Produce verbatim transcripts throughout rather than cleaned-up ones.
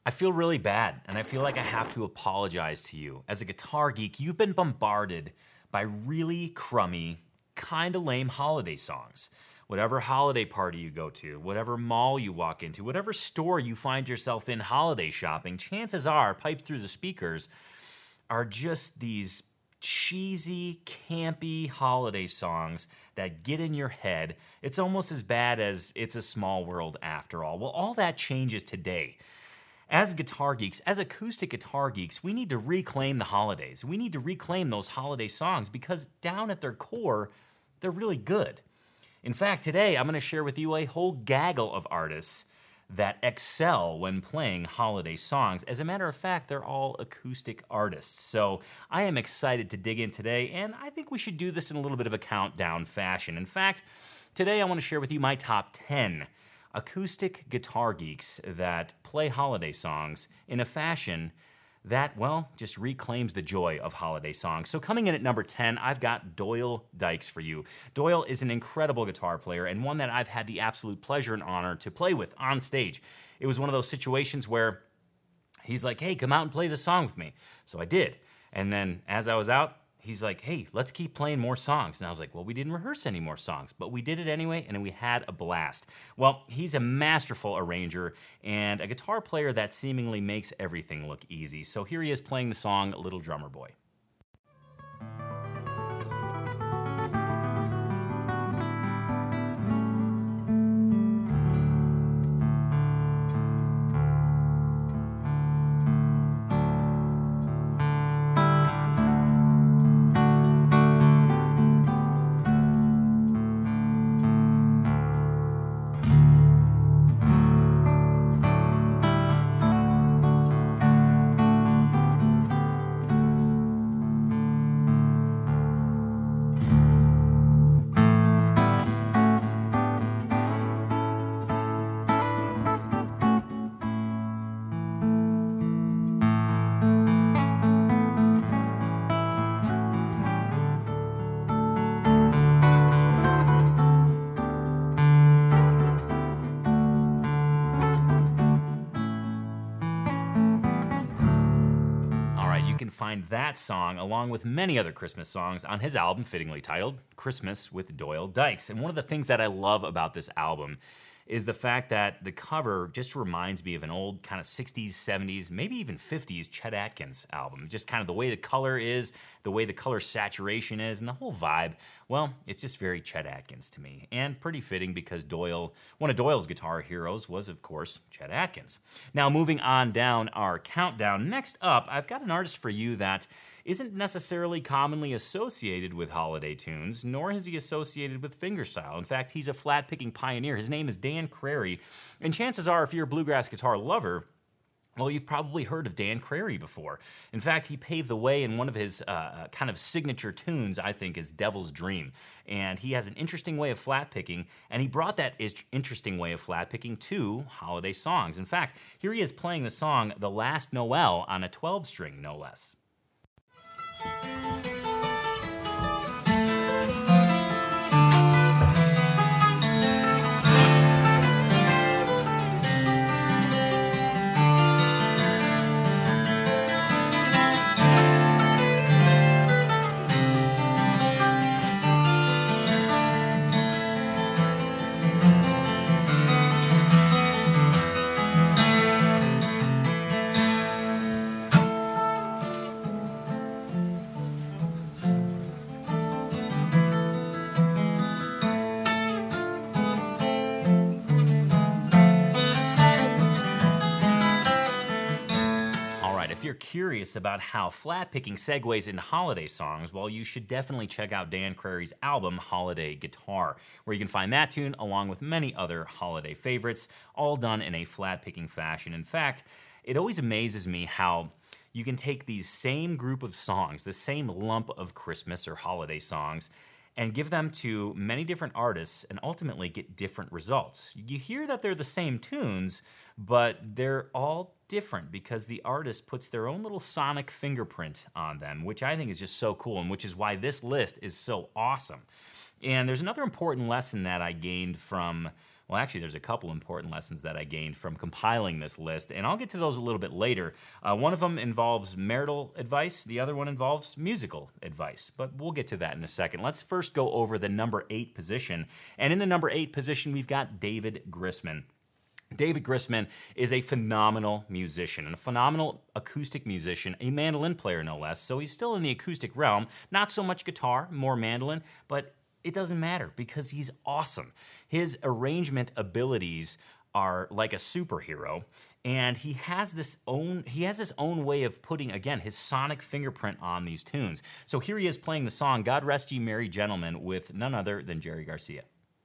I feel really bad, and I feel like I have to apologize to you. As a guitar geek, you've been bombarded by really crummy, kinda lame holiday songs. Whatever holiday party you go to, whatever mall you walk into, whatever store you find yourself in holiday shopping, chances are, piped through the speakers, are just these cheesy, campy holiday songs that get in your head. It's almost as bad as It's a Small World After All. Well, all that changes today. As guitar geeks, as acoustic guitar geeks, we need to reclaim the holidays. We need to reclaim those holiday songs because down at their core, they're really good. In fact, today I'm going to share with you a whole gaggle of artists that excel when playing holiday songs. As a matter of fact, they're all acoustic artists. So I am excited to dig in today, and I think we should do this in a little bit of a countdown fashion. In fact, today I want to share with you my top ten acoustic guitar geeks that play holiday songs in a fashion that, well, just reclaims the joy of holiday songs. So coming in at number ten, I've got Doyle Dykes for you. Doyle is an incredible guitar player and one that I've had the absolute pleasure and honor to play with on stage. It was one of those situations where he's like, hey, come out and play this song with me. So I did. And then as I was out, he's like, hey, let's keep playing more songs. And I was like, well, we didn't rehearse any more songs, but we did it anyway, and we had a blast. Well, he's a masterful arranger and a guitar player that seemingly makes everything look easy. So here he is playing the song Little Drummer Boy. Find that song along with many other Christmas songs on his album fittingly titled Christmas with Doyle Dykes. And one of the things that I love about this album is the fact that the cover just reminds me of an old kind of sixties, seventies, maybe even fifties Chet Atkins album. Just kind of the way the color is, the way the color saturation is, and the whole vibe. Well, it's just very Chet Atkins to me, and pretty fitting because Doyle, one of Doyle's guitar heroes was, of course, Chet Atkins. Now, moving on down our countdown, next up, I've got an artist for you that isn't necessarily commonly associated with holiday tunes, nor is he associated with fingerstyle. In fact, he's a flat-picking pioneer. His name is Dan Crary, and chances are, if you're a bluegrass guitar lover, well, you've probably heard of Dan Crary before. In fact, he paved the way in one of his uh, kind of signature tunes, I think, is Devil's Dream. And he has an interesting way of flat picking, and he brought that interesting way of flat picking to holiday songs. In fact, here he is playing the song The Last Noel on a twelve string, no less. If you're curious about how flat picking segues into holiday songs, well, you should definitely check out Dan Crary's album, Holiday Guitar, where you can find that tune along with many other holiday favorites, all done in a flat picking fashion. In fact, it always amazes me how you can take these same group of songs, the same lump of Christmas or holiday songs, and give them to many different artists and ultimately get different results. You hear that they're the same tunes, but they're all different because the artist puts their own little sonic fingerprint on them, which I think is just so cool, and which is why this list is so awesome. And there's another important lesson that I gained from Well, actually, there's a couple important lessons that I gained from compiling this list, and I'll get to those a little bit later. Uh, one of them involves marital advice. The other one involves musical advice, but we'll get to that in a second. Let's first go over the number eight position, and in the number eight position, we've got David Grisman. David Grisman is a phenomenal musician, and a phenomenal acoustic musician, a mandolin player no less, so he's still in the acoustic realm, not so much guitar, more mandolin, but it doesn't matter because he's awesome. His arrangement abilities are like a superhero, and he has this own he has his own way of putting, again, his sonic fingerprint on these tunes. So here he is playing the song God Rest Ye Merry Gentlemen with none other than Jerry Garcia.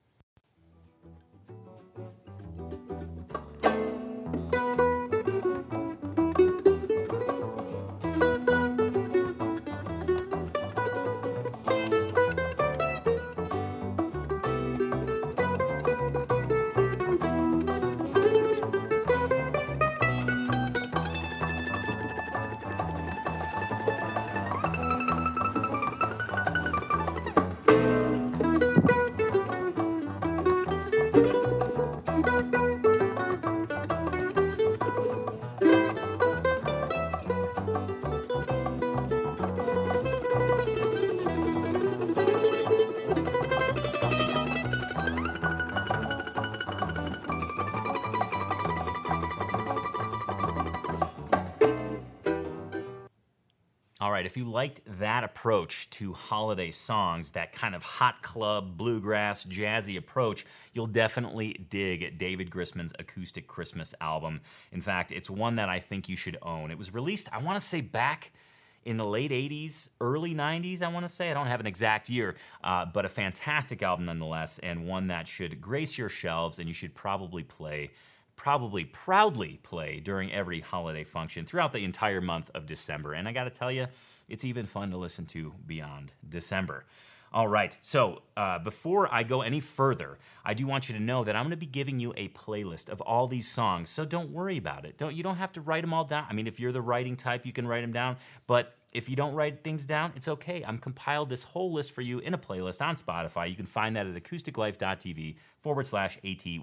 All right, if you liked that approach to holiday songs, that kind of hot club, bluegrass, jazzy approach, you'll definitely dig David Grisman's Acoustic Christmas album. In fact, it's one that I think you should own. It was released, I want to say, back in the late eighties, early nineties, I want to say. I don't have an exact year, uh, but a fantastic album nonetheless, and one that should grace your shelves, and you should probably play probably proudly play during every holiday function throughout the entire month of December. And I gotta tell you, it's even fun to listen to beyond December. All right, so uh, before I go any further, I do want you to know that I'm gonna be giving you a playlist of all these songs, so don't worry about it. Don't, you don't have to write them all down. I mean, if you're the writing type, you can write them down, but if you don't write things down, it's okay. I'm compiled this whole list for you in a playlist on Spotify. You can find that at acousticlife.tv forward slash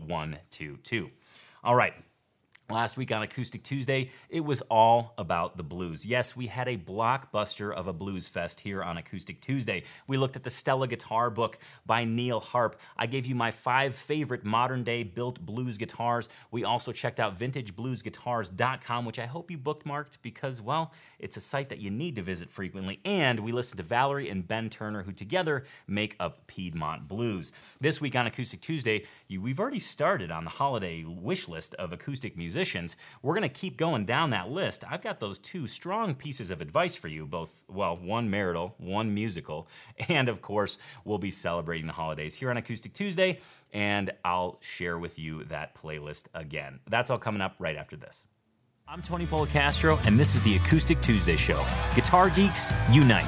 AT122. All right, last week on Acoustic Tuesday, it was all about the blues. Yes, we had a blockbuster of a blues fest here on Acoustic Tuesday. We looked at the Stella Guitar Book by Neil Harp. I gave you my five favorite modern-day built blues guitars. We also checked out vintage blues guitars dot com, which I hope you bookmarked because, well, it's a site that you need to visit frequently. And we listened to Valerie and Ben Turner, who together make up Piedmont Blues. This week on Acoustic Tuesday, you, we've already started on the holiday wish list of acoustic musicians. We're going to keep going down that list. I've got those two strong pieces of advice for you, both, well, one marital, one musical, and of course, we'll be celebrating the holidays here on Acoustic Tuesday, and I'll share with you that playlist again. That's all coming up right after this. I'm Tony Policastro, and this is the Acoustic Tuesday Show. Guitar Geeks Unite.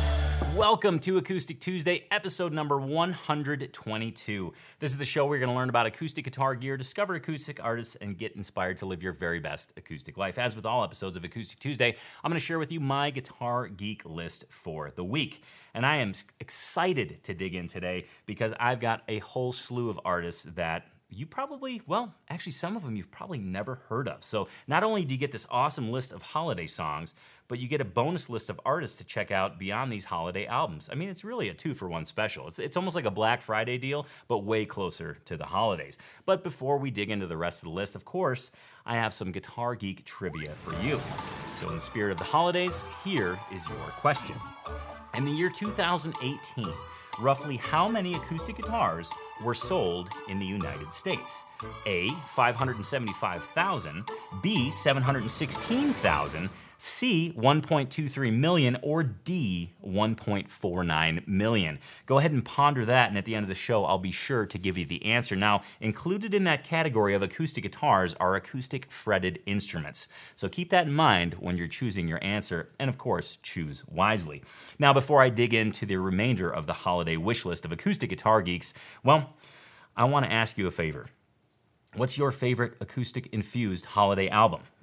Welcome to Acoustic Tuesday, episode number one hundred twenty-two. This is the show where you're going to learn about acoustic guitar gear, discover acoustic artists, and get inspired to live your very best acoustic life. As with all episodes of Acoustic Tuesday, I'm going to share with you my Guitar Geek list for the week. And I am excited to dig in today because I've got a whole slew of artists that you probably, well, actually some of them you've probably never heard of. So not only do you get this awesome list of holiday songs, but you get a bonus list of artists to check out beyond these holiday albums. I mean, it's really a two-for-one special. It's, it's almost like a Black Friday deal, but way closer to the holidays. But before we dig into the rest of the list, of course, I have some Guitar Geek trivia for you. So in the spirit of the holidays, here is your question. In the year two thousand eighteen, roughly how many acoustic guitars were sold in the United States? A, five hundred seventy-five thousand, B, seven hundred sixteen thousand, C, one point two three million, or D, one point four nine million. Go ahead and ponder that, and at the end of the show, I'll be sure to give you the answer. Now, included in that category of acoustic guitars are acoustic fretted instruments. So keep that in mind when you're choosing your answer, and of course, choose wisely. Now, before I dig into the remainder of the holiday wish list of acoustic guitar geeks, well, I want to ask you a favor. What's your favorite acoustic-infused holiday album?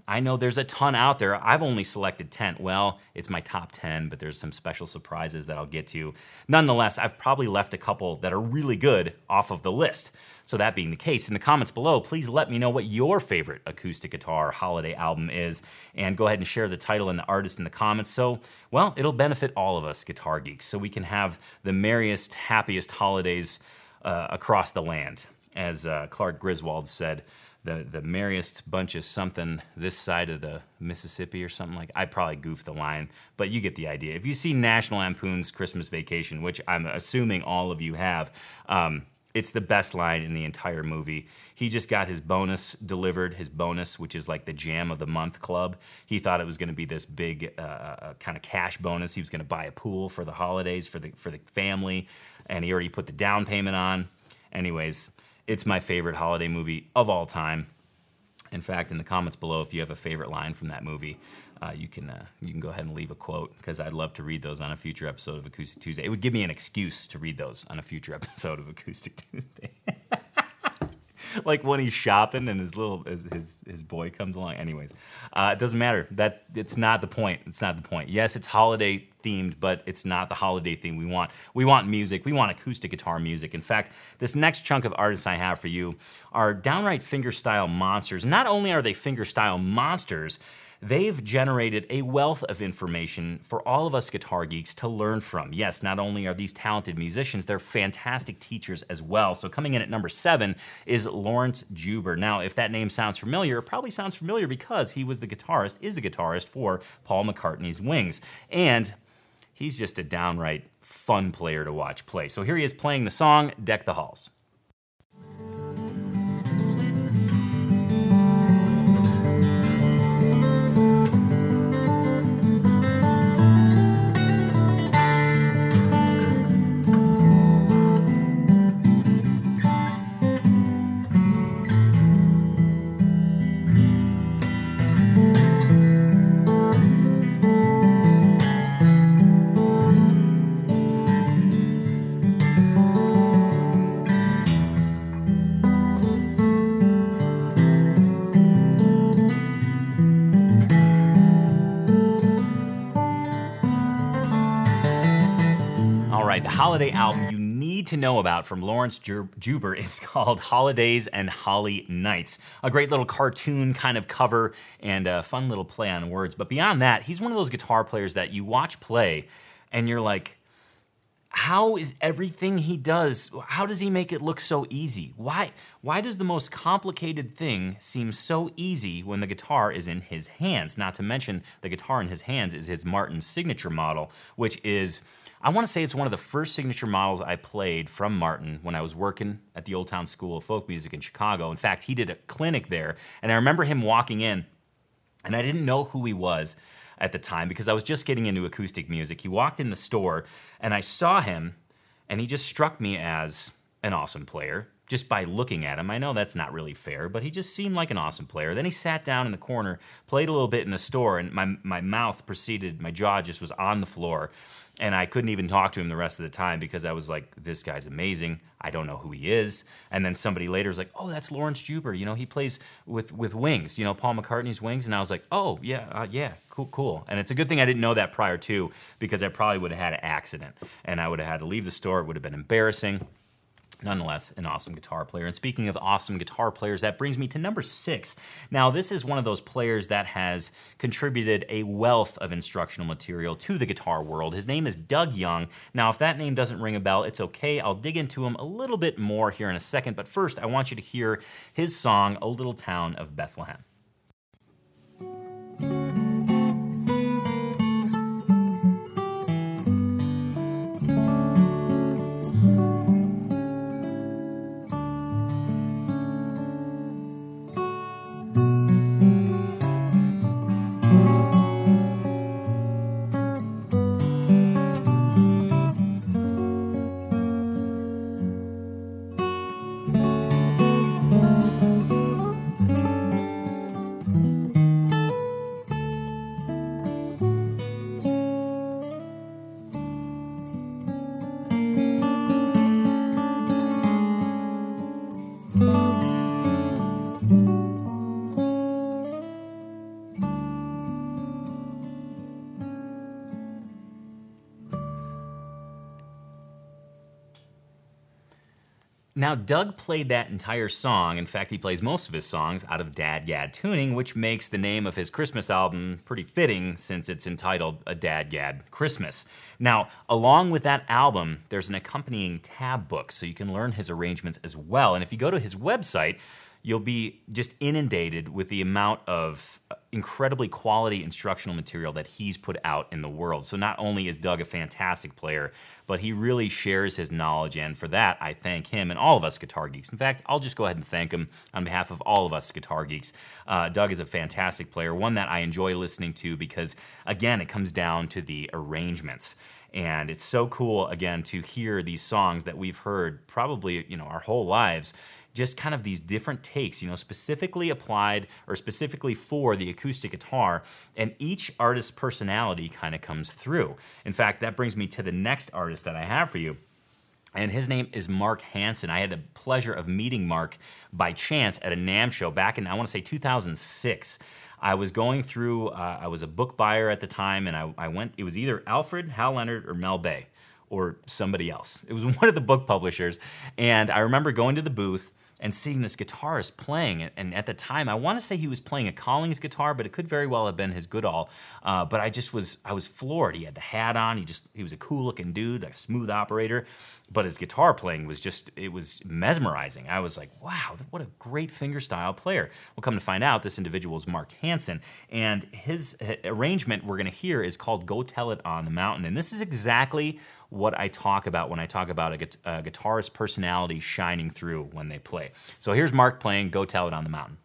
I know there's a ton out there. I've only selected ten. Well, it's my top ten, but there's some special surprises that I'll get to. Nonetheless, I've probably left a couple that are really good off of the list. So that being the case, in the comments below, please let me know what your favorite acoustic guitar holiday album is, and go ahead and share the title and the artist in the comments. So, well, it'll benefit all of us guitar geeks, so we can have the merriest, happiest holidays uh, across the land. As uh, Clark Griswold said, the, the merriest bunch of something this side of the Mississippi or something like. I probably goofed the line, but you get the idea. If you see National Lampoon's Christmas Vacation, which I'm assuming all of you have, um, it's the best line in the entire movie. He just got his bonus delivered, his bonus, which is like the Jam of the Month Club. He thought it was going to be this big uh, uh, kind of cash bonus. He was going to buy a pool for the holidays for the for the family, and he already put the down payment on. Anyways, it's my favorite holiday movie of all time. In fact, in the comments below, if you have a favorite line from that movie, uh, you can uh, you can go ahead and leave a quote, because I'd love to read those on a future episode of Acoustic Tuesday. It would give me an excuse to read those on a future episode of Acoustic Tuesday. Like when he's shopping and his little his his, his boy comes along. Anyways, uh, it doesn't matter. That it's not the point. It's not the point. Yes, it's holiday themed, but it's not the holiday theme we want. We want music. We want acoustic guitar music. In fact, this next chunk of artists I have for you are downright fingerstyle monsters. Not only are they fingerstyle monsters, they've generated a wealth of information for all of us guitar geeks to learn from. Yes, not only are these talented musicians, they're fantastic teachers as well. So coming in at number seven is Laurence Juber. Now, if that name sounds familiar, it probably sounds familiar because he was the guitarist, is the guitarist for Paul McCartney's Wings. And he's just a downright fun player to watch play. So here he is playing the song, Deck the Halls. The holiday album you need to know about from Laurence Juber is called Holidays and Holly Nights. A great little cartoon kind of cover and a fun little play on words. But beyond that, he's one of those guitar players that you watch play and you're like, how is everything he does, how does he make it look so easy? Why, why does the most complicated thing seem so easy when the guitar is in his hands? Not to mention the guitar in his hands is his Martin signature model, which is, I want to say it's one of the first signature models I played from Martin when I was working at the Old Town School of Folk Music in Chicago. In fact, he did a clinic there, and I remember him walking in, and I didn't know who he was at the time because I was just getting into acoustic music. He walked in the store, and I saw him, and he just struck me as an awesome player. Just by looking at him, I know that's not really fair, but he just seemed like an awesome player. Then he sat down in the corner, played a little bit in the store, and my, my mouth proceeded, my jaw just was on the floor. And I couldn't even talk to him the rest of the time because I was like, this guy's amazing. I don't know who he is. And then somebody later is like, oh, that's Laurence Juber. You know, he plays with, with Wings, you know, Paul McCartney's Wings. And I was like, oh, yeah, uh, yeah, cool, cool. And it's a good thing I didn't know that prior to, because I probably would have had an accident. And I would have had to leave the store. It would have been embarrassing. Nonetheless, an awesome guitar player. And speaking of awesome guitar players, that brings me to number six. Now, this is one of those players that has contributed a wealth of instructional material to the guitar world. His name is Doug Young. Now, if that name doesn't ring a bell, it's okay. I'll dig into him a little bit more here in a second. But first, I want you to hear his song, O Little Town of Bethlehem. Now, Doug played that entire song. In fact, he plays most of his songs out of DADGAD tuning, which makes the name of his Christmas album pretty fitting since it's entitled A DADGAD Christmas. Now, along with that album, there's an accompanying tab book, so you can learn his arrangements as well. And if you go to his website, you'll be just inundated with the amount of incredibly quality instructional material that he's put out in the world. So not only is Doug a fantastic player, but he really shares his knowledge, and for that, I thank him and all of us guitar geeks. In fact, I'll just go ahead and thank him on behalf of all of us guitar geeks. Uh, Doug is a fantastic player, one that I enjoy listening to because, again, it comes down to the arrangements. And it's so cool, again, to hear these songs that we've heard probably, you know, our whole lives, just kind of these different takes, you know, specifically applied or specifically for the acoustic guitar, and each artist's personality kind of comes through. In fact, that brings me to the next artist that I have for you, and his name is Mark Hansen. I had the pleasure of meeting Mark by chance at a NAMM show back in, I want to say, two thousand six. I was going through, uh, I was a book buyer at the time, and I, I went, it was either Alfred, Hal Leonard, or Mel Bay, or somebody else. It was one of the book publishers, and I remember going to the booth and seeing this guitarist playing. And at the time, I want to say he was playing a Collings guitar, but it could very well have been his Goodall. Uh, but I just was, I was floored. He had the hat on. He just, he was a cool looking dude, a smooth operator. But his guitar playing was just, it was mesmerizing. I was like, wow, what a great fingerstyle player. Well, come to find out, this individual is Mark Hansen. And his arrangement we're going to hear is called Go Tell It on the Mountain. And this is exactly what I talk about when I talk about a, a guitarist's personality shining through when they play. So here's Mark playing Go Tell It on the Mountain.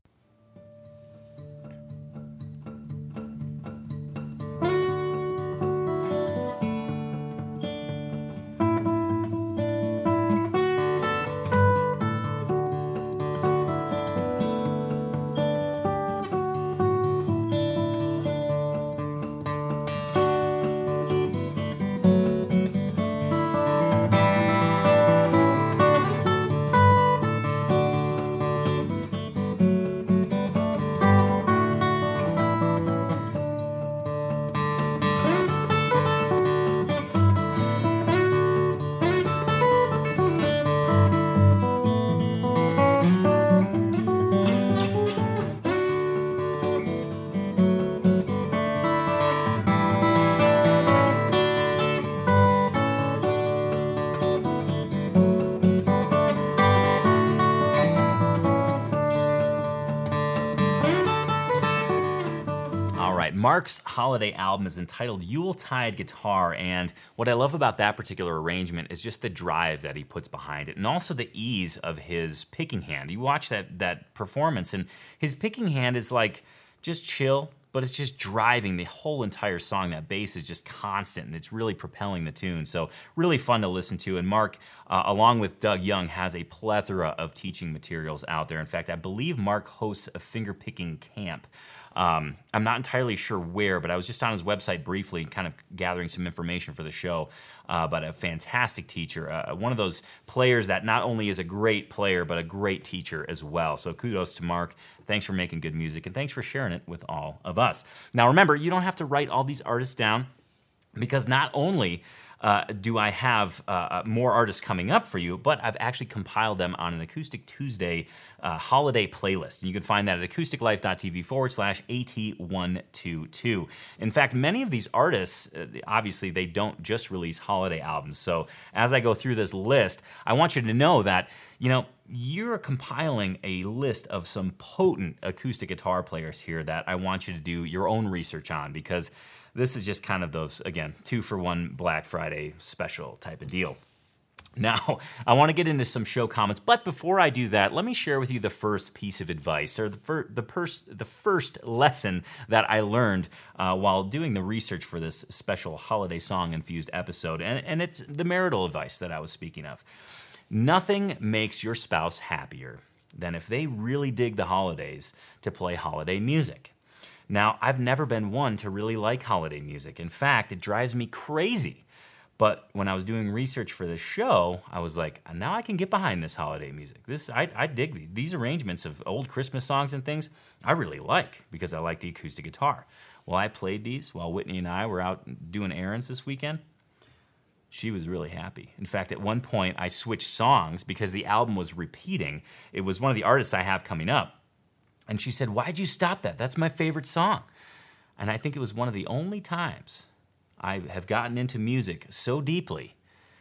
Mark's holiday album is entitled Yuletide Guitar, and what I love about that particular arrangement is just the drive that he puts behind it, and also the ease of his picking hand. You watch that that performance, and his picking hand is like just chill, but it's just driving the whole entire song. That bass is just constant, and it's really propelling the tune. So really fun to listen to. And Mark, uh, along with Doug Young, has a plethora of teaching materials out there. In fact, I believe Mark hosts a finger-picking camp. Um, I'm not entirely sure where, but I was just on his website briefly, kind of gathering some information for the show. Uh, but a fantastic teacher, uh, one of those players that not only is a great player, but a great teacher as well. So kudos to Mark. Thanks for making good music, and thanks for sharing it with all of us. Now remember, you don't have to write all these artists down, because not only uh, do I have uh, more artists coming up for you, but I've actually compiled them on an Acoustic Tuesday uh, holiday playlist. And you can find that at acousticlife.tv forward slash AT122. In fact, many of these artists, uh, obviously, they don't just release holiday albums. So as I go through this list, I want you to know that, you know, you're compiling a list of some potent acoustic guitar players here that I want you to do your own research on, because this is just kind of those, again, two for one Black Friday special type of deal. Now, I want to get into some show comments, but before I do that, let me share with you the first piece of advice, or the, fir the, pers the first lesson that I learned uh, while doing the research for this special holiday song-infused episode, and, and it's the marital advice that I was speaking of. Nothing makes your spouse happier than if they really dig the holidays to play holiday music. Now, I've never been one to really like holiday music. In fact, it drives me crazy. But when I was doing research for this show, I was like, now I can get behind this holiday music. This I, I dig these. These arrangements of old Christmas songs and things, I really like, because I like the acoustic guitar. Well, I played these while Whitney and I were out doing errands this weekend. She was really happy. In fact, at one point, I switched songs because the album was repeating. It was one of the artists I have coming up. And she said, "Why'd you stop that? That's my favorite song." And I think it was one of the only times I have gotten into music so deeply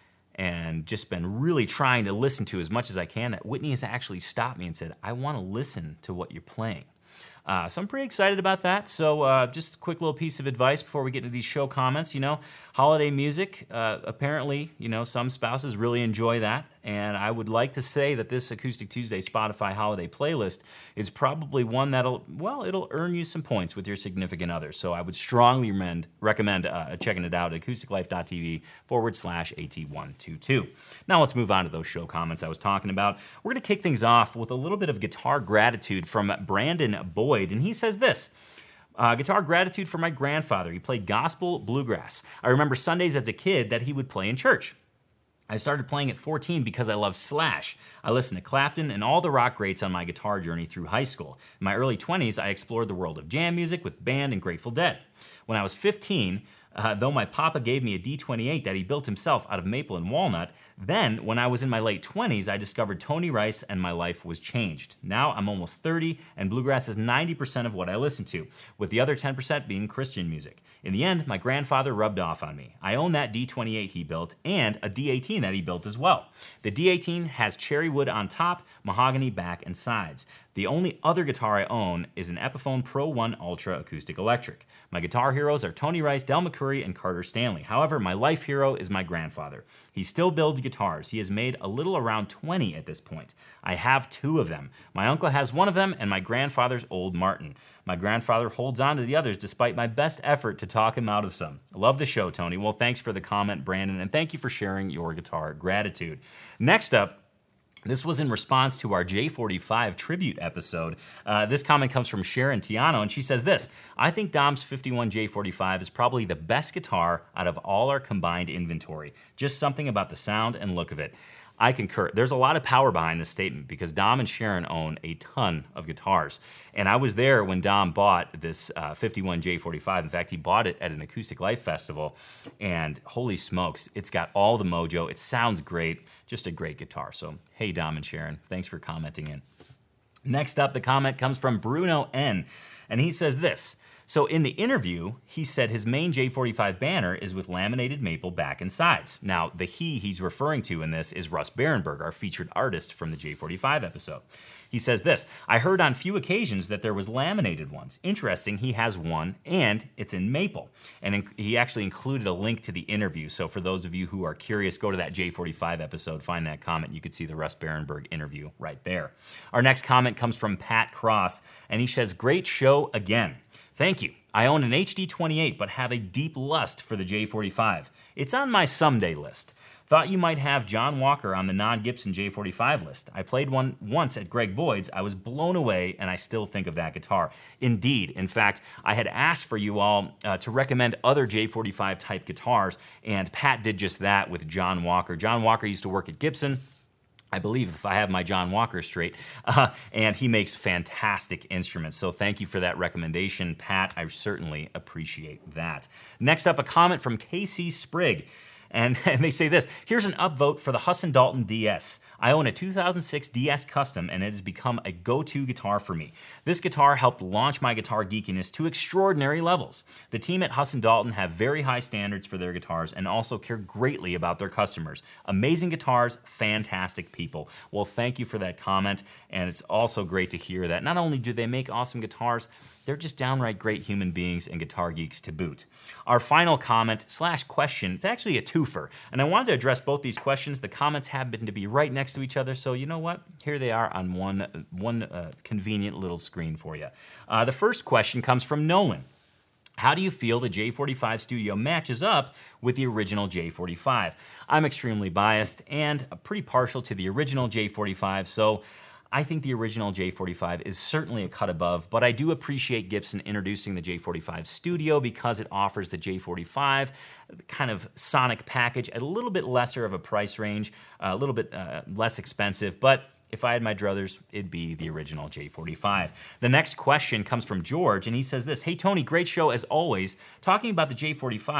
and just been really trying to listen to as much as I can that Whitney has actually stopped me and said, "I want to listen to what you're playing." Uh, so I'm pretty excited about that. So uh, just a quick little piece of advice before we get into these show comments. You know, holiday music, uh, apparently, you know, some spouses really enjoy that. And I would like to say that this Acoustic Tuesday Spotify holiday playlist is probably one that'll, well, it'll earn you some points with your significant other. So I would strongly recommend, recommend uh, checking it out at acousticlife.tv forward slash AT122. Now let's move on to those show comments I was talking about. We're going to kick things off with a little bit of guitar gratitude from Brandon Boyd. And he says this: Uh, guitar gratitude for my grandfather. He played gospel bluegrass. I remember Sundays as a kid that he would play in church. I started playing at fourteen because I loved Slash. I listened to Clapton and all the rock greats on my guitar journey through high school. In my early twenties, I explored the world of jam music with band and Grateful Dead. When I was fifteen, uh, though my papa gave me a D twenty-eight that he built himself out of maple and walnut, then when I was in my late twenties, I discovered Tony Rice and my life was changed. Now I'm almost thirty and bluegrass is ninety percent of what I listen to, with the other ten percent being Christian music. In the end, my grandfather rubbed off on me. I own that D twenty-eight he built and a D eighteen that he built as well. The D eighteen has cherry wood on top, mahogany back and sides. The only other guitar I own is an Epiphone Pro one Ultra Acoustic Electric. My guitar heroes are Tony Rice, Del McCoury, and Carter Stanley. However, my life hero is my grandfather. He still builds guitars. He has made a little around twenty at this point. I have two of them. My uncle has one of them and my grandfather's old Martin. My grandfather holds on to the others despite my best effort to talk him out of some. Love the show, Tony. Well, thanks for the comment, Brandon, and thank you for sharing your guitar gratitude. Next up, this was in response to our J forty-five tribute episode. Uh, this comment comes from Sharon Tiano, and she says this: I think Dom's fifty-one J forty-five is probably the best guitar out of all our combined inventory. Just something about the sound and look of it. I concur. There's a lot of power behind this statement because Dom and Sharon own a ton of guitars. And I was there when Dom bought this uh, fifty-one J forty-five. In fact, he bought it at an Acoustic Life Festival. And holy smokes, it's got all the mojo. It sounds great. Just a great guitar. So, hey, Dom and Sharon, thanks for commenting in. Next up, the comment comes from Bruno N. And he says this: So in the interview, he said his main J forty-five banner is with laminated maple back and sides. Now, the he he's referring to in this is Russ Barenberg, our featured artist from the J forty-five episode. He says this: I heard on few occasions that there was laminated ones. Interesting, he has one, and it's in maple. And in, he actually included a link to the interview. So for those of you who are curious, go to that J forty-five episode, find that comment. You could see the Russ Barenberg interview right there. Our next comment comes from Pat Cross, and he says, great show again. Thank you. I own an H D twenty-eight, but have a deep lust for the J forty-five. It's on my someday list. Thought you might have John Walker on the non-Gibson J forty-five list. I played one once at Greg Boyd's. I was blown away, and I still think of that guitar. Indeed. In fact, I had asked for you all uh, to recommend other J forty-five type guitars, and Pat did just that with John Walker. John Walker used to work at Gibson, I believe, if I have my John Walker straight, uh, and he makes fantastic instruments. So thank you for that recommendation, Pat. I certainly appreciate that. Next up, a comment from K C Sprigg. And, and they say this: here's an upvote for the Husson Dalton D S. I own a two thousand six D S Custom, and it has become a go-to guitar for me. This guitar helped launch my guitar geekiness to extraordinary levels. The team at Husson Dalton have very high standards for their guitars and also care greatly about their customers. Amazing guitars, fantastic people. Well, thank you for that comment, and it's also great to hear that not only do they make awesome guitars, they're just downright great human beings and guitar geeks to boot. Our final comment slash question, it's actually a twofer, and I wanted to address both these questions. The comments happen to be right next to each other, so you know what? Here they are on one, one uh, convenient little screen for you. Uh, the first question comes from Nolan. How do you feel the J forty-five Studio matches up with the original J forty-five? I'm extremely biased and pretty partial to the original J forty-five, so I think the original J forty-five is certainly a cut above, but I do appreciate Gibson introducing the J forty-five Studio because it offers the J forty-five kind of sonic package at a little bit lesser of a price range, a little bit uh, less expensive, but if I had my druthers, it'd be the original J forty-five. The next question comes from George, and he says this: Hey Tony, great show as always. Talking about the J forty-five,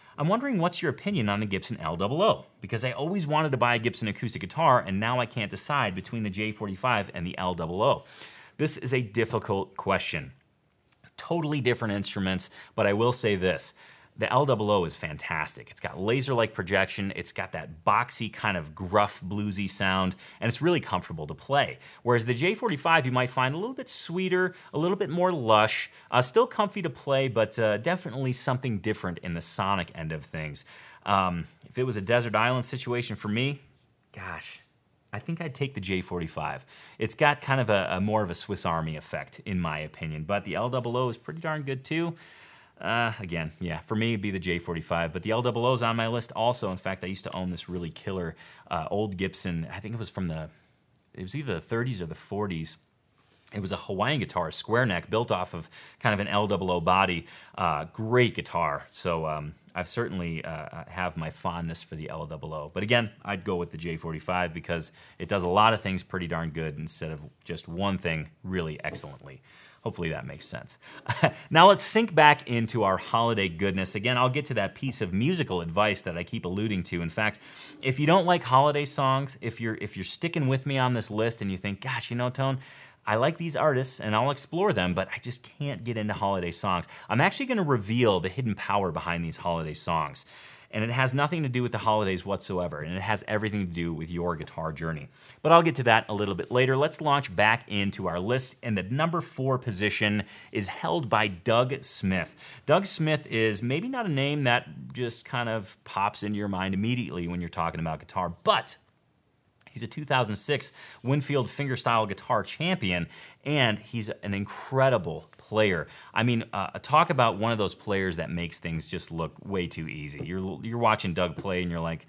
I'm wondering what's your opinion on the Gibson L O O, because I always wanted to buy a Gibson acoustic guitar and now I can't decide between the J forty-five and the L O O. This is a difficult question. Totally different instruments, but I will say this. The L O O is fantastic. It's got laser-like projection, it's got that boxy kind of gruff bluesy sound, and it's really comfortable to play. Whereas the J forty-five you might find a little bit sweeter, a little bit more lush, uh, still comfy to play, but uh, definitely something different in the sonic end of things. Um, if it was a desert island situation for me, gosh, I think I'd take the J forty-five. It's got kind of a, a more of a Swiss Army effect, in my opinion, but the L O O is pretty darn good too. Uh, again, yeah, for me it'd be the J forty-five, but the L O O is on my list also. In fact, I used to own this really killer uh, old Gibson. I think it was from the, it was either the thirties or the forties. It was a Hawaiian guitar, square neck, built off of kind of an L O O body. Uh, great guitar. So um, I certainly uh, have my fondness for the L O O. But again, I'd go with the J forty-five because it does a lot of things pretty darn good instead of just one thing really excellently. Hopefully that makes sense. Now let's sink back into our holiday goodness. Again, I'll get to that piece of musical advice that I keep alluding to. In fact, if you don't like holiday songs, if you're if you're sticking with me on this list and you think, gosh, you know, Tone, I like these artists and I'll explore them, but I just can't get into holiday songs, I'm actually going to reveal the hidden power behind these holiday songs. And it has nothing to do with the holidays whatsoever, and it has everything to do with your guitar journey. But I'll get to that a little bit later. Let's launch back into our list, and the number four position is held by Doug Smith. Doug Smith is maybe not a name that just kind of pops into your mind immediately when you're talking about guitar, but he's a two thousand six Winfield fingerstyle guitar champion, and he's an incredible player. I mean, uh, talk about one of those players that makes things just look way too easy. You're you're watching Doug play, and you're like,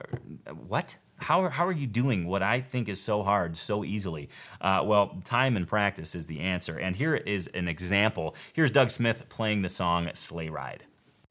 what? How, how are you doing what I think is so hard so easily? Uh, well, time and practice is the answer, and here is an example. Here's Doug Smith playing the song Sleigh Ride.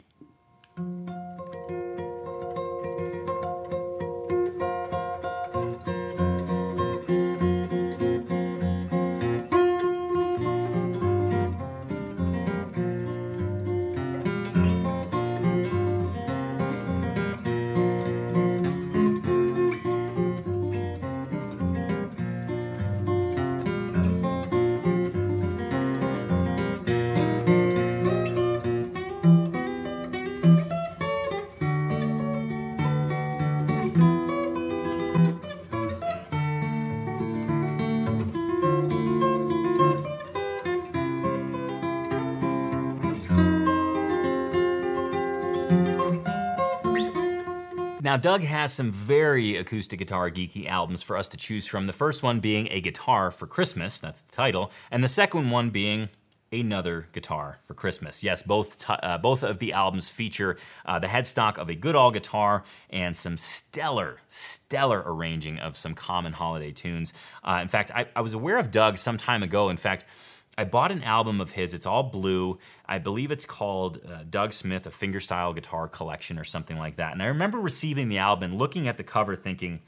Now, Doug has some very acoustic guitar geeky albums for us to choose from. The first one being A Guitar for Christmas, that's the title, and the second one being Another Guitar for Christmas. Yes, both t uh, both of the albums feature uh, the headstock of a good all guitar and some stellar, stellar arranging of some common holiday tunes. Uh, in fact, I, I was aware of Doug some time ago. In fact, I bought an album of his. It's all blue. I believe it's called uh, Doug Smith, A Fingerstyle Guitar Collection or something like that. And I remember receiving the album and looking at the cover thinking,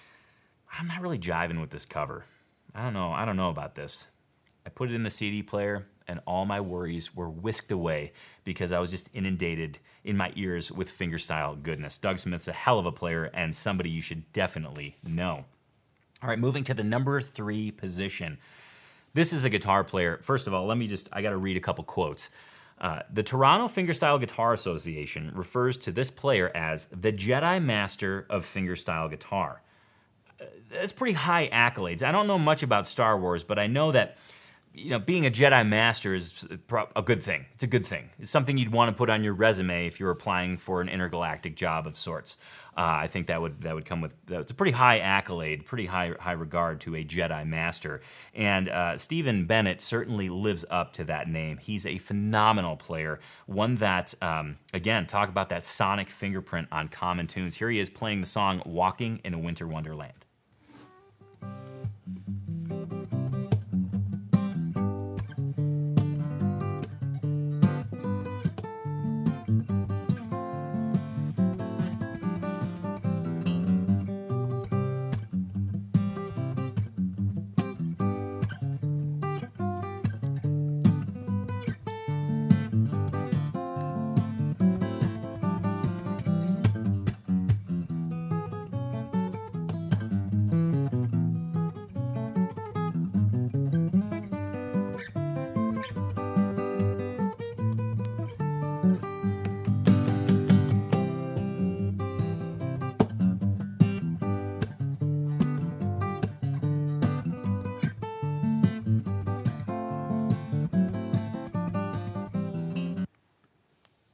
I'm not really jiving with this cover. I don't know. I don't know about this. I put it in the C D player and all my worries were whisked away because I was just inundated in my ears with fingerstyle goodness. Doug Smith's a hell of a player and somebody you should definitely know. All right, moving to the number three position. This is a guitar player. First of all, let me just, I gotta read a couple quotes. Uh, the Toronto Fingerstyle Guitar Association refers to this player as the Jedi Master of Fingerstyle Guitar. Uh, that's pretty high accolades. I don't know much about Star Wars, but I know that, you know, being a Jedi Master is a good thing. It's a good thing. It's something you'd want to put on your resume if you're applying for an intergalactic job of sorts. Uh, I think that would that would come with, it's a pretty high accolade, pretty high high regard to a Jedi Master. And uh, Stephen Bennett certainly lives up to that name. He's a phenomenal player, one that, um, again, talk about that sonic fingerprint on common tunes. Here he is playing the song Walking in a Winter Wonderland.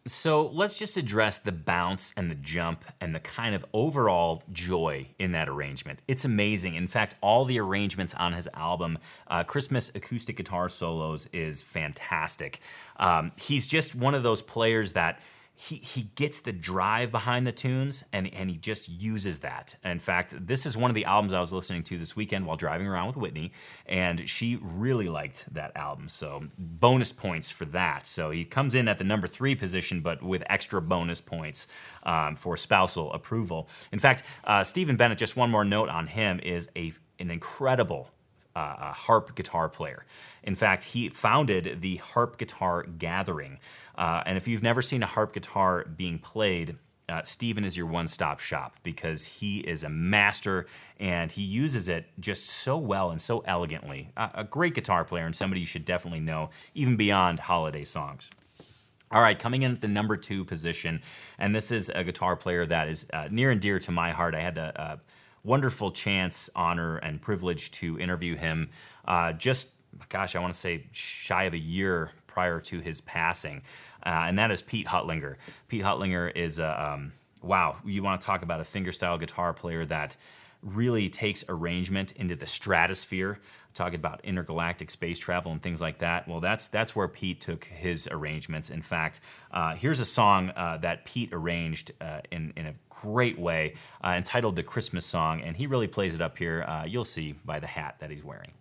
So let's just address the bounce and the jump and the kind of overall joy in that arrangement. It's amazing. In fact, all the arrangements on his album, uh, Christmas Acoustic Guitar Solos, is fantastic. Um, he's just one of those players that He, he gets the drive behind the tunes, and, and he just uses that. In fact, this is one of the albums I was listening to this weekend while driving around with Whitney, and she really liked that album. So bonus points for that. So he comes in at the number three position, but with extra bonus points um, for spousal approval. In fact, uh, Stephen Bennett, just one more note on him, is a an incredible Uh, a harp guitar player. In fact, he founded the Harp Guitar Gathering. Uh, and if you've never seen a harp guitar being played, uh, Stephen is your one-stop shop because he is a master and he uses it just so well and so elegantly. Uh, a great guitar player and somebody you should definitely know, even beyond holiday songs. All right, coming in at the number two position, and this is a guitar player that is uh, near and dear to my heart. I had the uh, wonderful chance, honor, and privilege to interview him uh, just, gosh, I want to say shy of a year prior to his passing, uh, and that is Pete Huttlinger. Pete Huttlinger is, a, um, wow, you want to talk about a fingerstyle guitar player that really takes arrangement into the stratosphere, talking about intergalactic space travel and things like that. Well, that's that's where Pete took his arrangements. In fact, uh, here's a song uh, that Pete arranged uh, in, in a great way, uh, entitled The Christmas Song, and he really plays it up here. Uh, you'll see by the hat that he's wearing.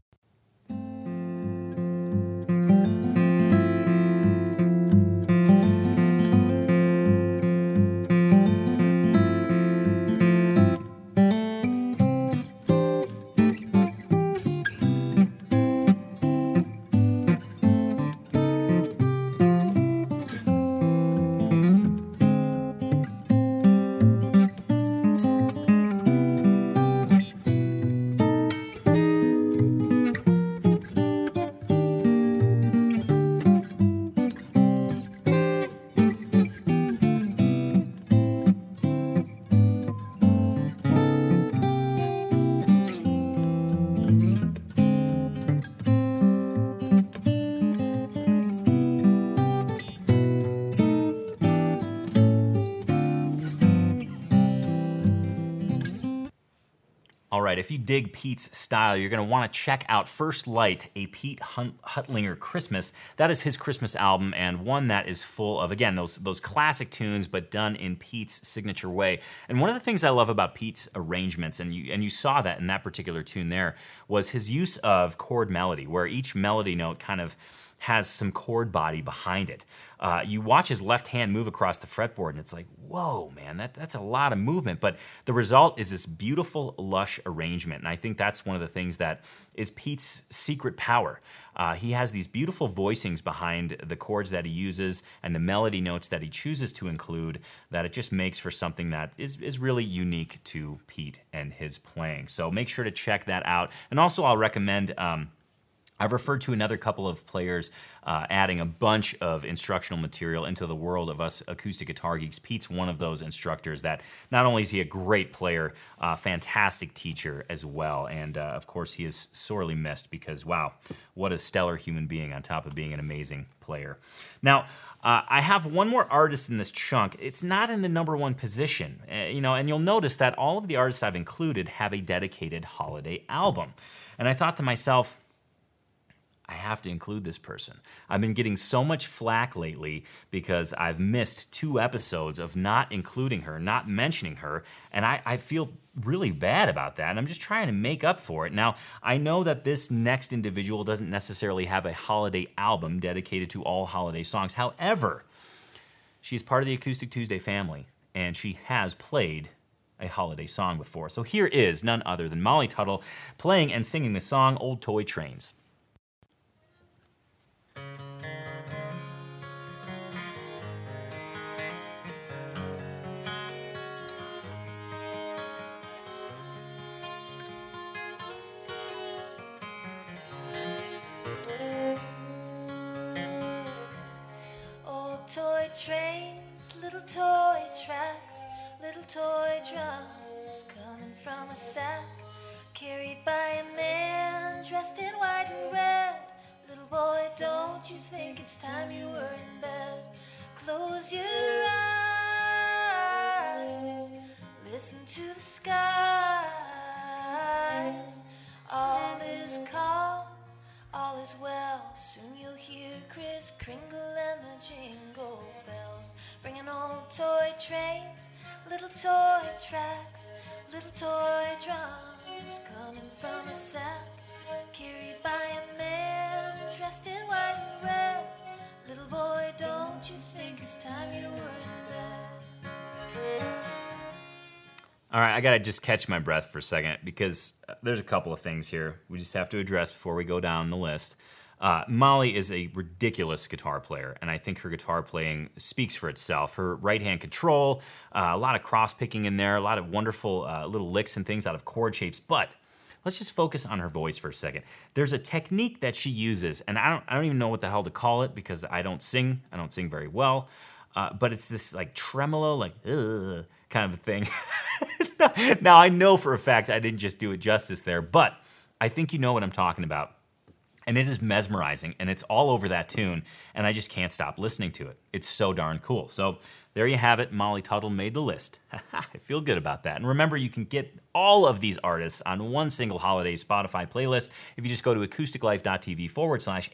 All right, if you dig Pete's style, you're going to want to check out First Light, a Pete Huttlinger Christmas. That is his Christmas album, and one that is full of, again, those, those classic tunes, but done in Pete's signature way. And one of the things I love about Pete's arrangements, and you, and you saw that in that particular tune there, was his use of chord melody, where each melody note kind of has some chord body behind it. Uh, you watch his left hand move across the fretboard, and it's like, whoa, man, that, that's a lot of movement. But the result is this beautiful, lush arrangement, and I think that's one of the things that is Pete's secret power. Uh, he has these beautiful voicings behind the chords that he uses and the melody notes that he chooses to include, that it just makes for something that is, is really unique to Pete and his playing. So make sure to check that out. And also I'll recommend... Um, I've referred to another couple of players uh, adding a bunch of instructional material into the world of us acoustic guitar geeks. Pete's one of those instructors that not only is he a great player, uh, fantastic teacher as well, and uh, of course he is sorely missed because, wow, what a stellar human being on top of being an amazing player. Now, uh, I have one more artist in this chunk. It's not in the number one position, uh, you know, and you'll notice that all of the artists I've included have a dedicated holiday album. And I thought to myself, I have to include this person. I've been getting so much flack lately because I've missed two episodes of not including her, not mentioning her, and I, I feel really bad about that, and I'm just trying to make up for it. Now, I know that this next individual doesn't necessarily have a holiday album dedicated to all holiday songs. However, she's part of the Acoustic Tuesday family, and she has played a holiday song before. So here is none other than Molly Tuttle playing and singing the song Old Toy Trains. Toy trains, little toy tracks, little toy drums coming from a sack, carried by a man dressed in white and red. Little boy, don't you think it's time you were in bed? Close your eyes, listen to the skies. All is calm, all is well. Soon you'll hear Kris Kringle and the jingle bells, bringing old toy trains, little toy tracks, little toy drums coming from a sack, carried by a man dressed in white and red. Little boy, don't you think it's time you were in bed? All right, I gotta just catch my breath for a second because there's a couple of things here we just have to address before we go down the list. Uh, Molly is a ridiculous guitar player, and I think her guitar playing speaks for itself. Her right-hand control, uh, a lot of cross-picking in there, a lot of wonderful uh, little licks and things out of chord shapes, but let's just focus on her voice for a second. There's a technique that she uses, and I don't, I don't even know what the hell to call it because I don't sing. I don't sing very well, uh, but it's this like tremolo, like ugh, kind of a thing. Now, I know for a fact I didn't just do it justice there, but I think you know what I'm talking about. And it is mesmerizing, and it's all over that tune, and I just can't stop listening to it. It's so darn cool. So there you have it. Molly Tuttle made the list. I feel good about that. And remember, you can get all of these artists on one single holiday Spotify playlist if you just go to acousticlife.tv forward slash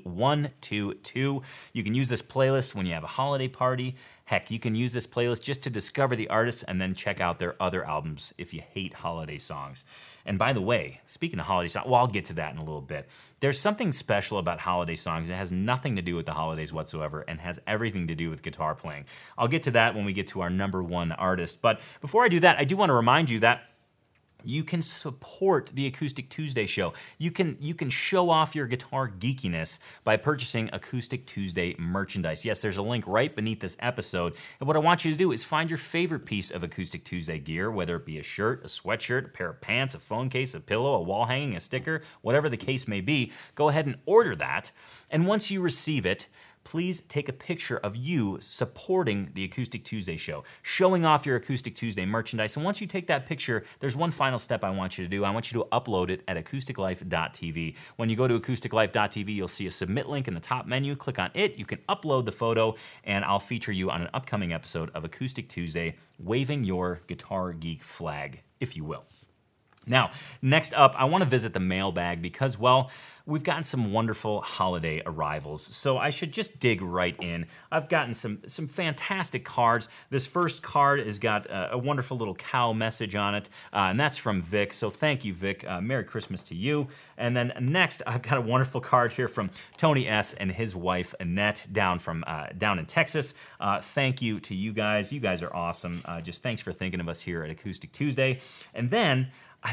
AT122. You can use this playlist when you have a holiday party. Heck, you can use this playlist just to discover the artists and then check out their other albums if you hate holiday songs. And by the way, speaking of holiday songs, well, I'll get to that in a little bit. There's something special about holiday songs. It has nothing to do with the holidays whatsoever and has everything to do with guitar playing. I'll get to that when we get to our number one artist. But before I do that, I do want to remind you that you can support the Acoustic Tuesday show. You can you can show off your guitar geekiness by purchasing Acoustic Tuesday merchandise. Yes, there's a link right beneath this episode. And what I want you to do is find your favorite piece of Acoustic Tuesday gear, whether it be a shirt, a sweatshirt, a pair of pants, a phone case, a pillow, a wall hanging, a sticker, whatever the case may be. Go ahead and order that. And once you receive it, please take a picture of you supporting the Acoustic Tuesday show, showing off your Acoustic Tuesday merchandise. And once you take that picture, there's one final step I want you to do. I want you to upload it at acoustic life dot t v. When you go to acoustic life dot t v, you'll see a submit link in the top menu. Click on it. You can upload the photo, and I'll feature you on an upcoming episode of Acoustic Tuesday, waving your Guitar Geek flag, if you will. Now, next up, I want to visit the mailbag because, well, we've gotten some wonderful holiday arrivals, so I should just dig right in. I've gotten some some fantastic cards. This first card has got a, a wonderful little cow message on it, uh, and that's from Vic, so thank you, Vic. Uh, Merry Christmas to you. And then next, I've got a wonderful card here from Tony S. and his wife, Annette, down from uh, down in Texas. Uh, thank you to you guys. You guys are awesome. Uh, just thanks for thinking of us here at Acoustic Tuesday. And then I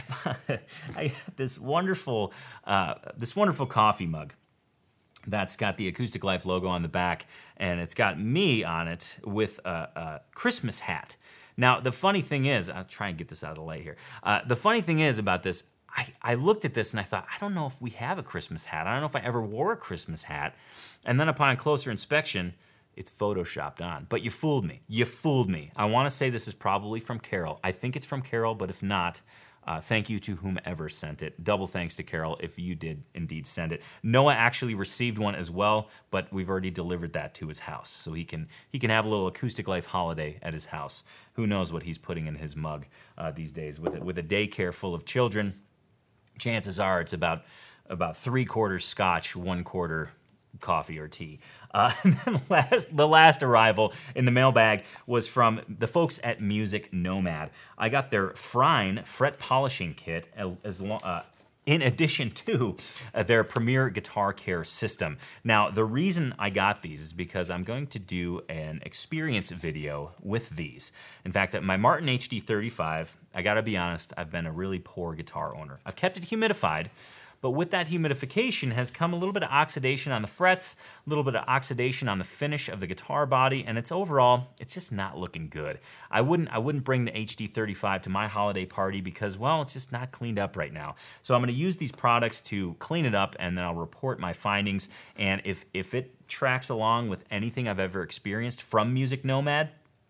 I have this wonderful uh, this wonderful coffee mug that's got the Acoustic Life logo on the back, and it's got me on it with a, a Christmas hat. Now, the funny thing is, I'll try and get this out of the light here. Uh, the funny thing is about this, I, I looked at this and I thought, I don't know if we have a Christmas hat. I don't know if I ever wore a Christmas hat. And then upon closer inspection, it's photoshopped on. But you fooled me. You fooled me. I want to say this is probably from Carol. I think it's from Carol, but if not, Uh, thank you to whomever sent it. Double thanks to Carol if you did indeed send it. Noah actually received one as well, but we've already delivered that to his house, so he can he can have a little Acoustic Life holiday at his house. Who knows what he's putting in his mug uh, these days? With a, with a daycare full of children, chances are it's about about three quarters Scotch, one quarter coffee or tea. Uh, and then last, the last arrival in the mailbag was from the folks at Music Nomad. I got their Frine fret polishing kit as long, uh, in addition to uh, their Premier Guitar Care system. Now, the reason I got these is because I'm going to do an experience video with these. In fact, at my Martin H D thirty-five, I gotta be honest, I've been a really poor guitar owner. I've kept it humidified, but with that humidification has come a little bit of oxidation on the frets, a little bit of oxidation on the finish of the guitar body, and it's overall, it's just not looking good. I wouldn't, I wouldn't bring the H D thirty-five to my holiday party because, well, it's just not cleaned up right now. So I'm gonna use these products to clean it up, and then I'll report my findings, and if, if it tracks along with anything I've ever experienced from Music Nomad,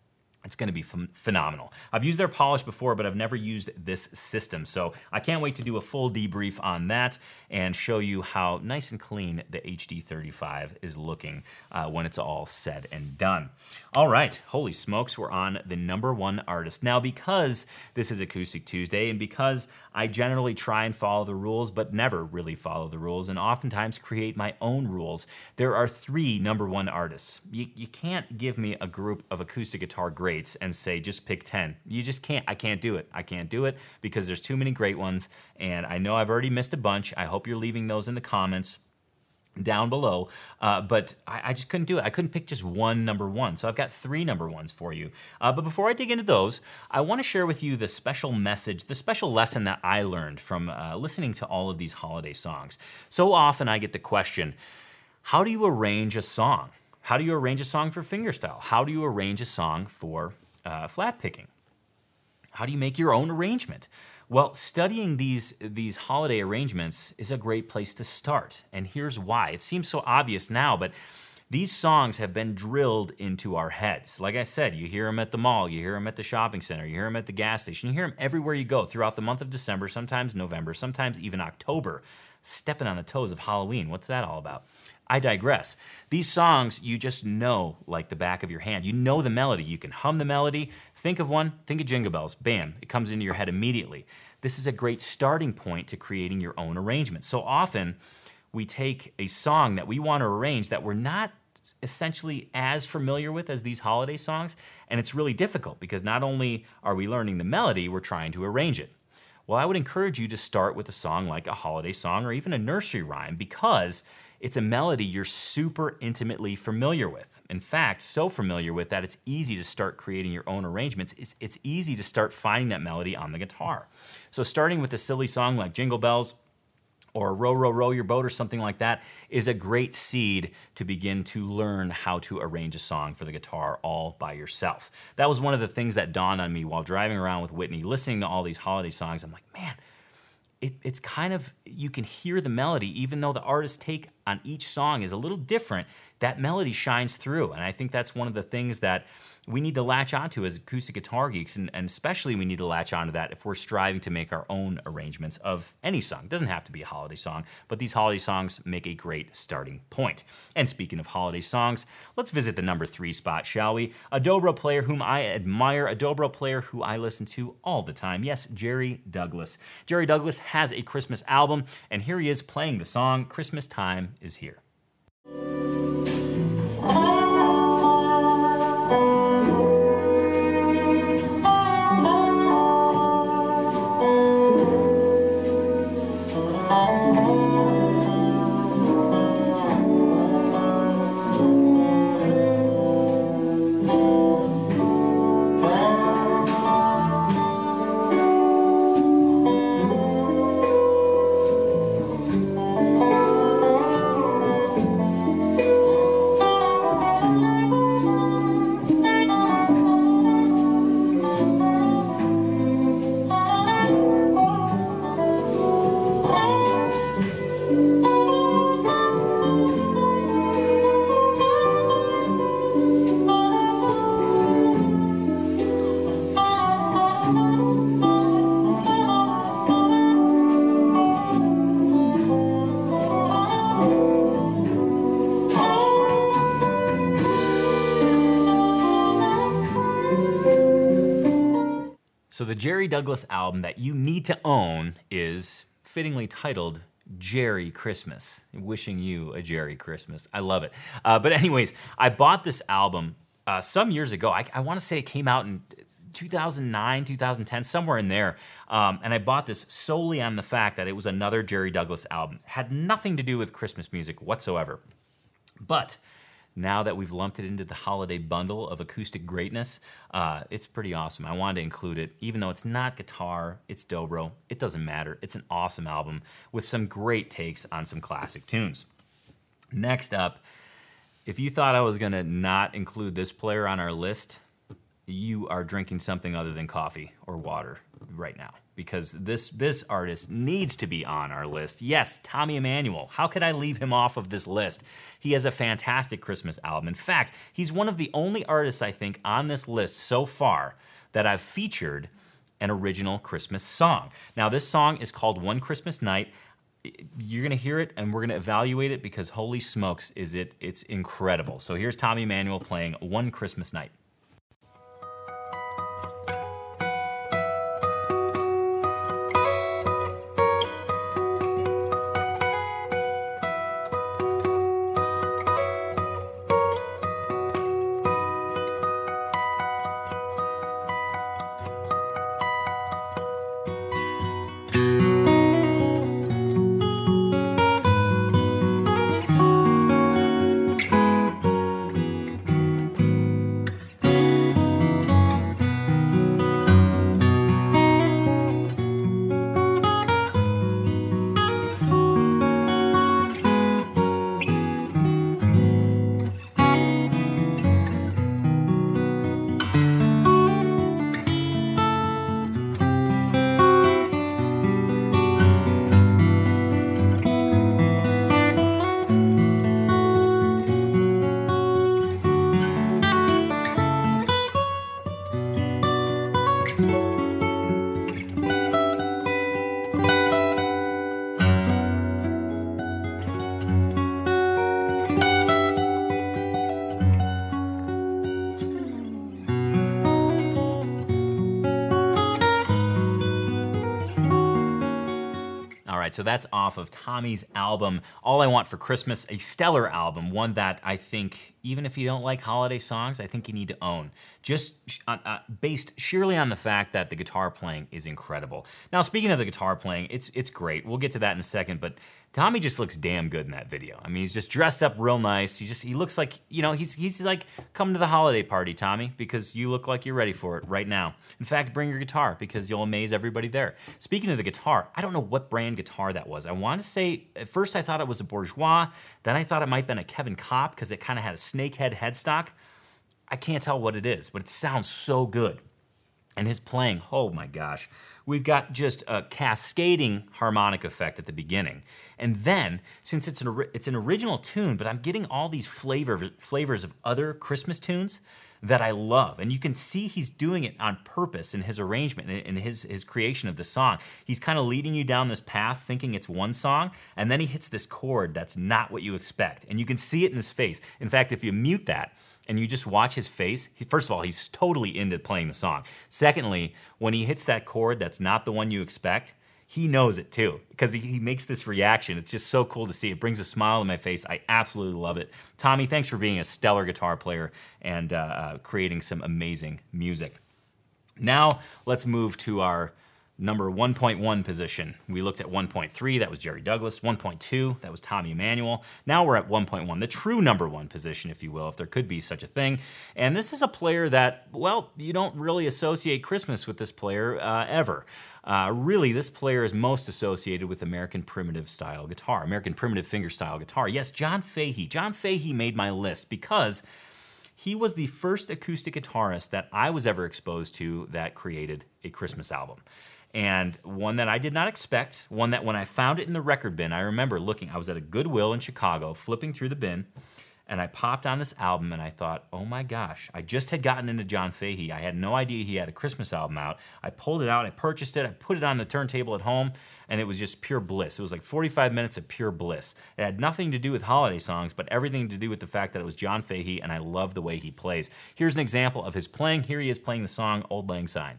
It's going to be ph- phenomenal. I've used their polish before, but I've never used this system. So I can't wait to do a full debrief on that and show you how nice and clean the H D thirty-five is looking uh, when it's all said and done. All right, holy smokes, we're on the number one artist. Now, because this is Acoustic Tuesday and because I generally try and follow the rules, but never really follow the rules and oftentimes create my own rules, there are three number one artists. You, you can't give me a group of acoustic guitar greats and say just pick ten. You just can't. I can't do it. I can't do it because there's too many great ones, and I know I've already missed a bunch. I hope you're leaving those in the comments down below, uh, but I, I just couldn't do it. I couldn't pick just one number one, so I've got three number ones for you. Uh, but before I dig into those, I want to share with you the special message, the special lesson that I learned from uh, listening to all of these holiday songs. So often I get the question, how do you arrange a song? How do you arrange a song for fingerstyle? How do you arrange a song for uh, flat picking? How do you make your own arrangement? Well, studying these, these holiday arrangements is a great place to start, and here's why. It seems so obvious now, but these songs have been drilled into our heads. Like I said, you hear them at the mall, you hear them at the shopping center, you hear them at the gas station, you hear them everywhere you go throughout the month of December, sometimes November, sometimes even October. Stepping on the toes of Halloween, what's that all about? I digress. These songs you just know like the back of your hand. You know the melody. You can hum the melody. Think of one, think of Jingle Bells. Bam, it comes into your head immediately. This is a great starting point to creating your own arrangement. So often we take a song that we want to arrange that we're not essentially as familiar with as these holiday songs, and it's really difficult because not only are we learning the melody, we're trying to arrange it. Well, I would encourage you to start with a song like a holiday song or even a nursery rhyme because it's a melody you're super intimately familiar with. In fact, so familiar with that it's easy to start creating your own arrangements. It's, it's easy to start finding that melody on the guitar. So starting with a silly song like Jingle Bells or Row, Row, Row Your Boat or something like that is a great seed to begin to learn how to arrange a song for the guitar all by yourself. That was one of the things that dawned on me while driving around with Whitney, listening to all these holiday songs. I'm like, man, It, it's kind of, you can hear the melody, even though the artist's take on each song is a little different, that melody shines through. And I think that's one of the things that we need to latch onto as acoustic guitar geeks, and, and especially we need to latch onto that if we're striving to make our own arrangements of any song. It doesn't have to be a holiday song, but these holiday songs make a great starting point. And speaking of holiday songs, let's visit the number three spot, shall we? A dobro player whom I admire, a dobro player who I listen to all the time. Yes, Jerry Douglas. Jerry Douglas has a Christmas album, and here he is playing the song Christmas Time Is Here. So the Jerry Douglas album that you need to own is fittingly titled Jerry Christmas. Wishing you a Jerry Christmas. I love it. Uh, but anyways, I bought this album uh, some years ago. I, I want to say it came out in two thousand nine, two thousand ten, somewhere in there. Um, and I bought this solely on the fact that it was another Jerry Douglas album. It had nothing to do with Christmas music whatsoever. But now that we've lumped it into the holiday bundle of acoustic greatness, uh, it's pretty awesome. I wanted to include it, even though it's not guitar, it's dobro. It doesn't matter. It's an awesome album with some great takes on some classic tunes. Next up, if you thought I was going to not include this player on our list, you are drinking something other than coffee or water right now. because this this artist needs to be on our list. Yes, Tommy Emmanuel. How could I leave him off of this list? He has a fantastic Christmas album. In fact, he's one of the only artists, I think, on this list so far that I've featured an original Christmas song. Now, this song is called One Christmas Night. You're gonna hear it and we're gonna evaluate it because holy smokes, is it, it's incredible. So here's Tommy Emmanuel playing One Christmas Night. So that's off of Tommy's album, All I Want for Christmas, a stellar album, one that I think, even if you don't like holiday songs, I think you need to own. Just uh, uh, based sheerly on the fact that the guitar playing is incredible. Now, speaking of the guitar playing, it's it's great. We'll get to that in a second, but Tommy just looks damn good in that video. I mean, he's just dressed up real nice. He just he looks like, you know, he's he's like, come to the holiday party, Tommy, because you look like you're ready for it right now. In fact, bring your guitar because you'll amaze everybody there. Speaking of the guitar, I don't know what brand guitar that was. I want to say, at first I thought it was a Bourgeois, then I thought it might have been a Kevin Kopp because it kind of had a snakehead headstock. I can't tell what it is, but it sounds so good. And his playing, oh my gosh. We've got just a cascading harmonic effect at the beginning. And then, since it's an, it's an original tune, but I'm getting all these flavor, flavors of other Christmas tunes that I love. And you can see he's doing it on purpose in his arrangement, in his, his creation of the song. He's kind of leading you down this path thinking it's one song, and then he hits this chord that's not what you expect. And you can see it in his face. In fact, if you mute that, and you just watch his face, he, first of all, he's totally into playing the song. Secondly, when he hits that chord that's not the one you expect, he knows it too, because he, he makes this reaction. It's just so cool to see. It brings a smile to my face. I absolutely love it. Tommy, thanks for being a stellar guitar player and uh, uh, creating some amazing music. Now, let's move to our number one point one position. We looked at one point three, that was Jerry Douglas. one point two, that was Tommy Emmanuel. Now we're at one point one, the true number one position, if you will, if there could be such a thing. And this is a player that, well, you don't really associate Christmas with this player uh, ever. Uh, really, this player is most associated with American primitive style guitar, American primitive finger style guitar. Yes, John Fahey. John Fahey made my list because he was the first acoustic guitarist that I was ever exposed to that created a Christmas album. And one that I did not expect, one that when I found it in the record bin, I remember looking, I was at a Goodwill in Chicago, flipping through the bin, and I popped on this album and I thought, oh my gosh, I just had gotten into John Fahey. I had no idea he had a Christmas album out. I pulled it out, I purchased it, I put it on the turntable at home, and it was just pure bliss. It was like forty-five minutes of pure bliss. It had nothing to do with holiday songs, but everything to do with the fact that it was John Fahey, and I love the way he plays. Here's an example of his playing. Here he is playing the song Auld Lang Syne.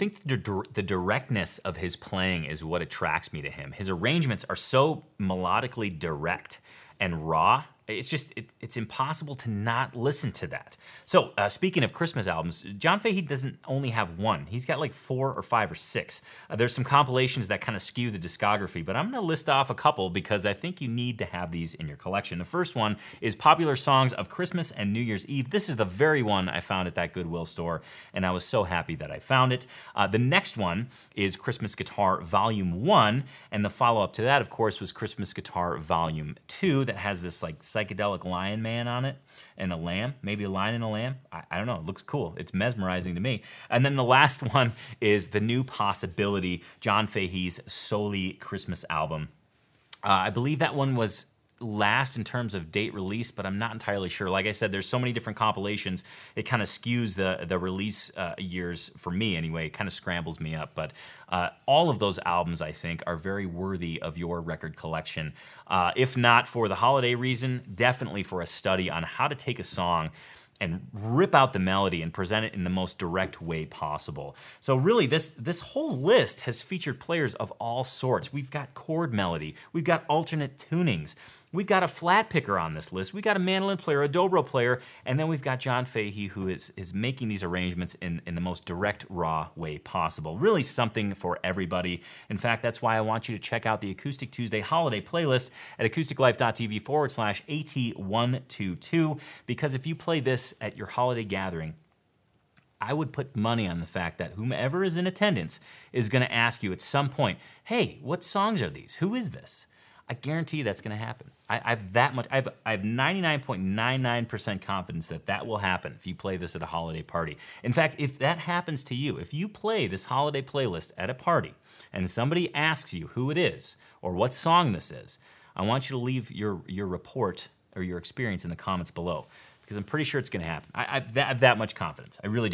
think the, dir- the directness of his playing is what attracts me to him. His arrangements are so melodically direct and raw. It's just, it, it's impossible to not listen to that. So, uh, speaking of Christmas albums, John Fahey doesn't only have one. He's got like four or five or six. Uh, there's some compilations that kind of skew the discography, but I'm going to list off a couple because I think you need to have these in your collection. The first one is Popular Songs of Christmas and New Year's Eve. This is the very one I found at that Goodwill store, and I was so happy that I found it. Uh, the next one is Christmas Guitar Volume one, and the follow-up to that, of course, was Christmas Guitar Volume two that has this like psychedelic lion man on it and a lamb, maybe a lion and a lamb. I, I don't know. It looks cool. It's mesmerizing to me. And then the last one is The New Possibility, John Fahey's Soli Christmas album. Uh, I believe that one was last in terms of date release, but I'm not entirely sure. Like I said, there's so many different compilations, it kind of skews the the release uh, years for me anyway. It kind of scrambles me up, but uh, all of those albums, I think, are very worthy of your record collection. Uh, if not for the holiday reason, definitely for a study on how to take a song and rip out the melody and present it in the most direct way possible. So really, this, this whole list has featured players of all sorts. We've got chord melody, we've got alternate tunings, we've got a flat picker on this list, we've got a mandolin player, a dobro player, and then we've got John Fahey, who is, is making these arrangements in, in the most direct, raw way possible. Really something for everybody. In fact, that's why I want you to check out the Acoustic Tuesday holiday playlist at acousticlife.tv forward slash AT122, because if you play this at your holiday gathering, I would put money on the fact that whomever is in attendance is going to ask you at some point, hey, what songs are these? Who is this? I guarantee you that's going to happen. I, I have that much. I have, I have ninety-nine point nine nine percent confidence that that will happen if you play this at a holiday party. In fact, if that happens to you, if you play this holiday playlist at a party and somebody asks you who it is or what song this is, I want you to leave your, your report or your experience in the comments below, because I'm pretty sure it's going to happen. I, I, have that, I have that much confidence. I really do.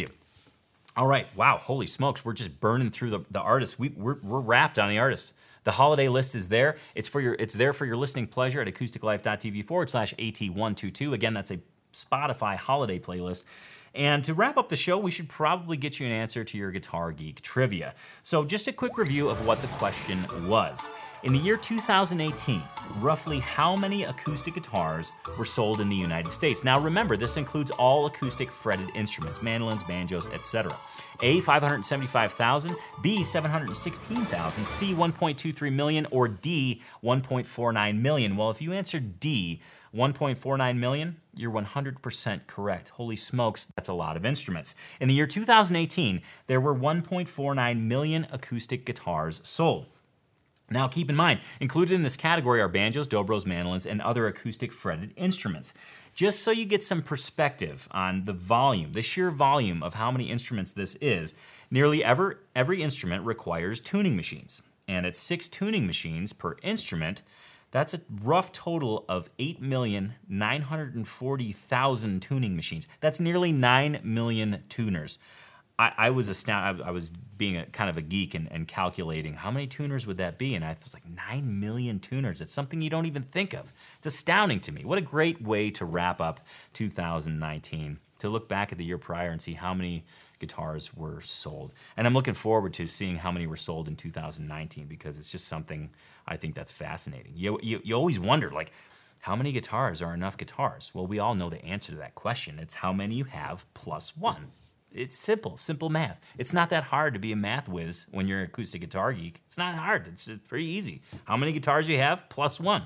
All right. Wow. Holy smokes. We're just burning through the, the artists. We, we're, we're wrapped on the artists. The holiday list is there. It's for your. It's there for your listening pleasure at acousticlife.tv forward slash AT122. Again, that's a Spotify holiday playlist. And to wrap up the show, we should probably get you an answer to your Guitar Geek trivia. So just a quick review of what the question was. In the year two thousand eighteen, roughly how many acoustic guitars were sold in the United States? Now remember, this includes all acoustic fretted instruments, mandolins, banjos, et cetera. A, five hundred seventy-five thousand, B, seven hundred sixteen thousand, C, one point two three million, or D, one point four nine million. Well, if you answered D, one point four nine million, you're one hundred percent correct. Holy smokes, that's a lot of instruments. In the year two thousand eighteen, there were one point four nine million acoustic guitars sold. Now keep in mind, included in this category are banjos, dobros, mandolins, and other acoustic fretted instruments. Just so you get some perspective on the volume, the sheer volume of how many instruments this is, nearly every, every instrument requires tuning machines. And at six tuning machines per instrument, that's a rough total of eight million nine hundred forty thousand tuning machines. That's nearly nine million tuners. I, I was astounded. I was being a, kind of a geek and, and calculating how many tuners would that be, and I was like, nine million tuners. It's something you don't even think of. It's astounding to me. What a great way to wrap up two thousand nineteen, to look back at the year prior and see how many guitars were sold. And I'm looking forward to seeing how many were sold in two thousand nineteen, because it's just something I think that's fascinating. You, you, you always wonder, like, how many guitars are enough guitars? Well, we all know the answer to that question. It's how many you have plus one. It's simple, simple math. It's not that hard to be a math whiz when you're an acoustic guitar geek. It's not hard. It's pretty easy. How many guitars you have plus one.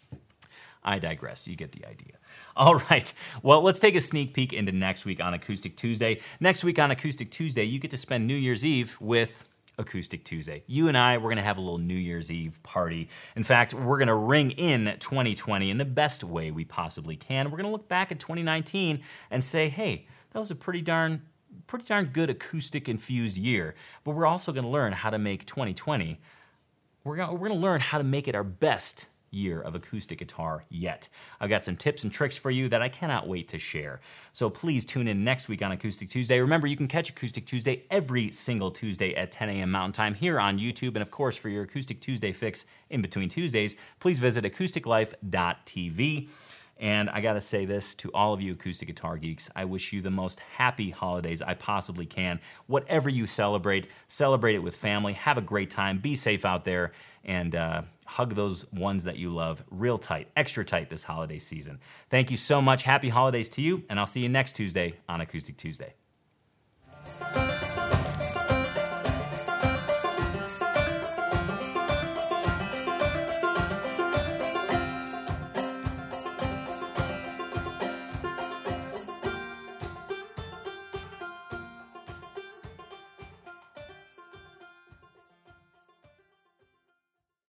I digress. You get the idea. All right. Well, let's take a sneak peek into next week on Acoustic Tuesday. Next week on Acoustic Tuesday, you get to spend New Year's Eve with Acoustic Tuesday. You and I, we're going to have a little New Year's Eve party. In fact, we're going to ring in twenty twenty in the best way we possibly can. We're going to look back at twenty nineteen and say, hey, that was a pretty darn pretty darn good acoustic-infused year. But we're also going to learn how to make twenty twenty, we're going we're going to learn how to make it our best year of acoustic guitar yet. I've got some tips and tricks for you that I cannot wait to share. So please tune in next week on Acoustic Tuesday. Remember, you can catch Acoustic Tuesday every single Tuesday at ten a.m. Mountain Time here on YouTube. And of course, for your Acoustic Tuesday fix in between Tuesdays, please visit acoustic life dot t v. And I gotta say this to all of you acoustic guitar geeks, I wish you the most happy holidays I possibly can. Whatever you celebrate, celebrate it with family, have a great time, be safe out there, and uh, hug those ones that you love real tight, extra tight this holiday season. Thank you so much, happy holidays to you, and I'll see you next Tuesday on Acoustic Tuesday.